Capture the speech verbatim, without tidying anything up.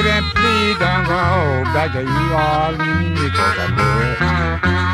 then please don't go back to New Orleans because I'm dead.